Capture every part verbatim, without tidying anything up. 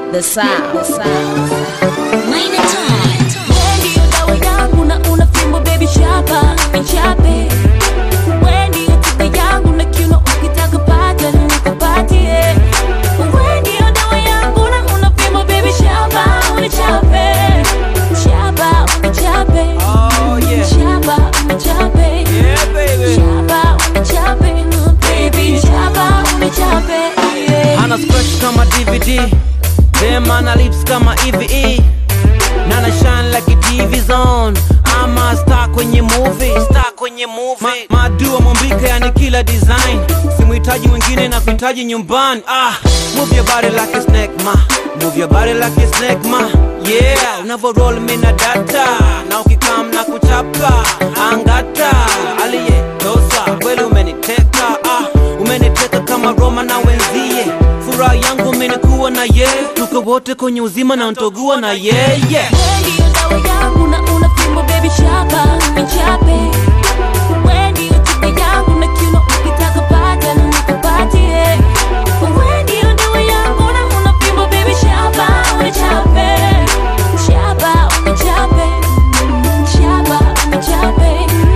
The sound, the sound. Main time. Wendy udawa yangu na una fimbo baby shaba nichape. Wendy utiba yangu na kiuno ukitaka pata na nikupatie. Wendy udawa yangu na una fimbo baby shaba unichape. Shaba unichape. Oh yeah. Shaba unichape. Yeah baby. Shaba unichape. Baby shaba unichape. Yeah. Ana scratch kama D V D. Them ana lips kama E V E. Nana shine like a T V zone. I'm a star kwenye movie, star kwenye movie. Ma, madua mombika yani kila design. Simuhitaji wengine na kuhitaji nyumbani. Ah, move your body like a snake ma. Move your body like a snake ma. Yeah, unavo roll me na data. Na ukikam na kuchapa angata. Aliye dosa, kweli umeniteka. Ah, umeniteka kama Roma na wenzie. Furaha yangu menikuwa na ye. Tuko wote kwenye uzima na ntogua na ye, yeah. Wendy udawa yangu na una fimbo baby shaba nichape. Wendy utiba yangu na kiuno ukitaka pata na nikupatie. Wendy udawa yangu na una fimbo baby shaba unichape. Shaba unichape. Shaba unichape.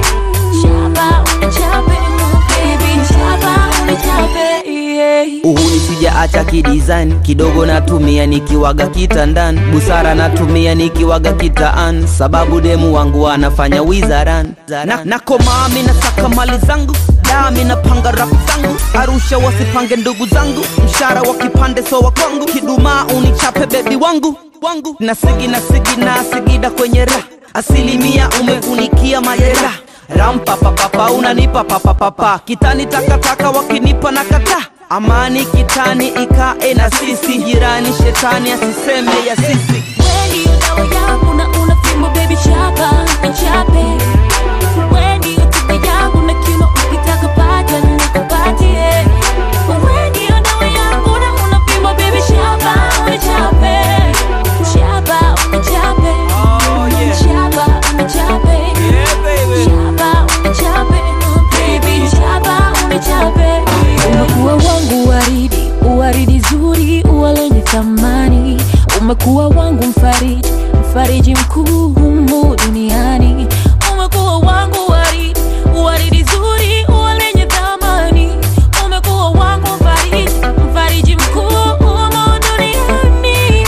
Shaba unichape. Baby shaba unichape. Yeah. Uhuni sijaacha kidesign, kidogo natumia nikiwaga kitandani, busara natumia nikiwaga kitaan, sababu demu wangu anafanya wizaran. Na, na koma ami nasaka mali zangu, da ami napanga rap zangu, Arusha wasipange ndugu zangu, mshara wa kipande so wa kwangu, kiduma unichape baby wangu wangu, nasigi nasigi na sigida kwenye ra, asilimia umefunikia majera. Rampa papa papa unanipa papa papa, kitani takataka wakinipa na kata. Amani kitani ikae na sisi, jirani shetani asiseme ya sisi. Wendy udawa yangu na una fimbo baby shaba nichape. Wendy utiba yangu na kiuno ukitaka pata na nikupatie. Wendy udawa yangu na una fimbo baby shaba nichape. Shaba unichape. Oh yeah. Shaba unichape. Yeah baby. Shaba unichape. Baby shaba unichape. Umekuwa wangu waridi, uwaridi zuri, uwalenye thamani. Umekuwa wangu mfariji, mfariji mkuu humu duniani. Umekuwa wangu waridi, uwaridi zuri, uwalenye thamani. Umekuwa wangu mfariji, mfariji mkuu humu duniani.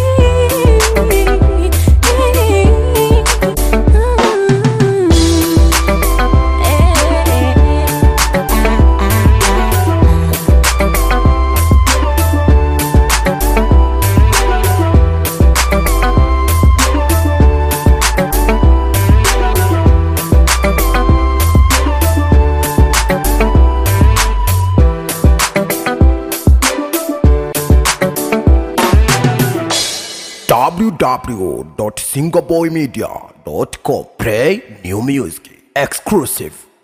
w w w dot singaboy media dot com. Play new music exclusive.